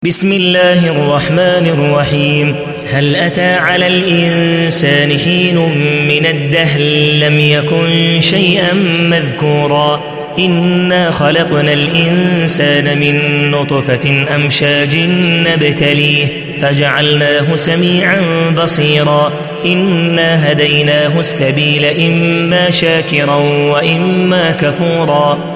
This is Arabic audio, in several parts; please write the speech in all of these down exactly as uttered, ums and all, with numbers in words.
بسم الله الرحمن الرحيم. هل أتى على الإنسان حين من الدهر لم يكن شيئا مذكورا إنا خلقنا الإنسان من نطفة أمشاج نبتليه فجعلناه سميعا بصيرا إنا هديناه السبيل إما شاكرا وإما كفورا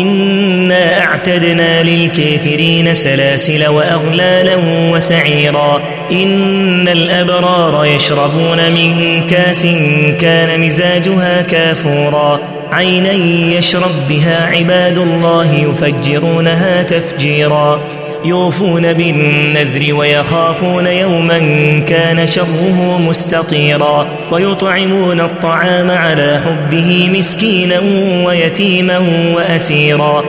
إنا أعتدنا للكافرين سلاسل وأغلالا وسعيرا إن الأبرار يشربون من كاس كان مزاجها كافورا عينا يشرب بها عباد الله يفجرونها تفجيرا يوفون بالنذر ويخافون يوما كان شره مستطيرا ويطعمون الطعام على حبه مسكينا ويتيما وأسيرا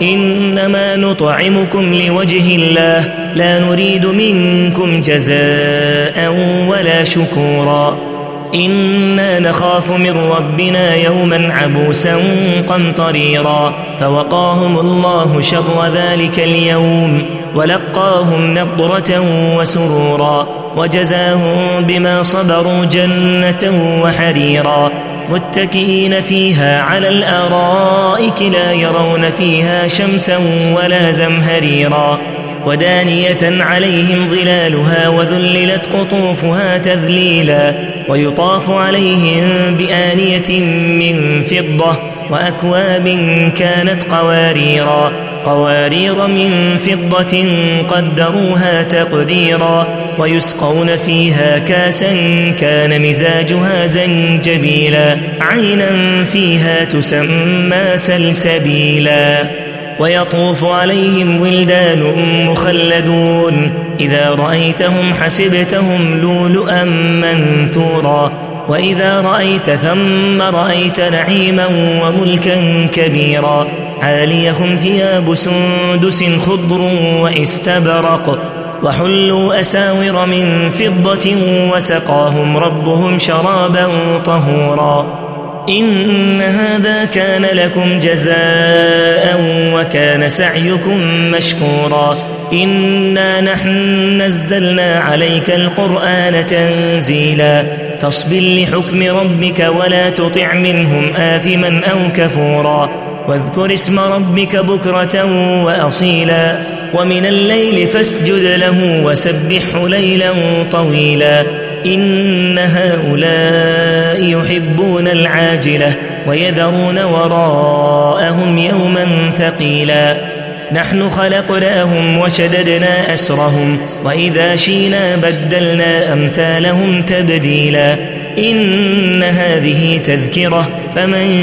إنما نطعمكم لوجه الله لا نريد منكم جزاء ولا شكورا إنا نخاف من ربنا يوما عبوسا قمطريرا فوقاهم الله شر ذلك اليوم ولقاهم نضرة وسرورا وجزاهم بما صبروا جنة وحريرا متكئين فيها على الأرائك لا يرون فيها شمسا ولا زمهريرا ودانية عليهم ظلالها وذللت قطوفها تذليلا ويطاف عليهم بآنية من فضة وأكواب كانت قواريرا قوارير من فضة قدروها تقديرا ويسقون فيها كاسا كان مزاجها زنجبيلا عينا فيها تسمى سلسبيلا ويطوف عليهم ولدان مخلدون إذا رأيتهم حسبتهم لؤلؤا منثورا وإذا رأيت ثم رأيت نعيما وملكا كبيرا عاليهم ثياب سندس خضر واستبرق وحلوا أساور من فضة وسقاهم ربهم شرابا طهورا إن هذا كان لكم جزاء وكان سعيكم مشكورا إنا نحن نزلنا عليك القرآن تنزيلا فاصبر لحكم ربك ولا تطع منهم آثما أو كفورا واذكر اسم ربك بكرة وأصيلا ومن الليل فاسجد له وسبحه ليلا طويلا إن هؤلاء يحبون العاجلة ويذرون وراءهم يوما ثقيلا نحن خلقناهم وشددنا أسرهم وإذا شينا بدلنا أمثالهم تبديلا إن هذه تذكرة فمن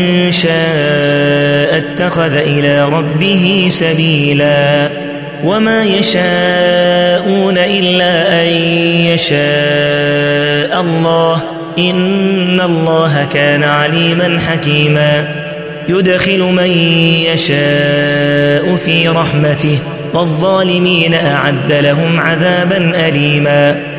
شاء اتخذ إلى ربه سبيلا وما يشاءون إلا أن يشاء الله إن الله كان عليما حكيما يدخل من يشاء في رحمته والظالمين أعد لهم عذابا أليما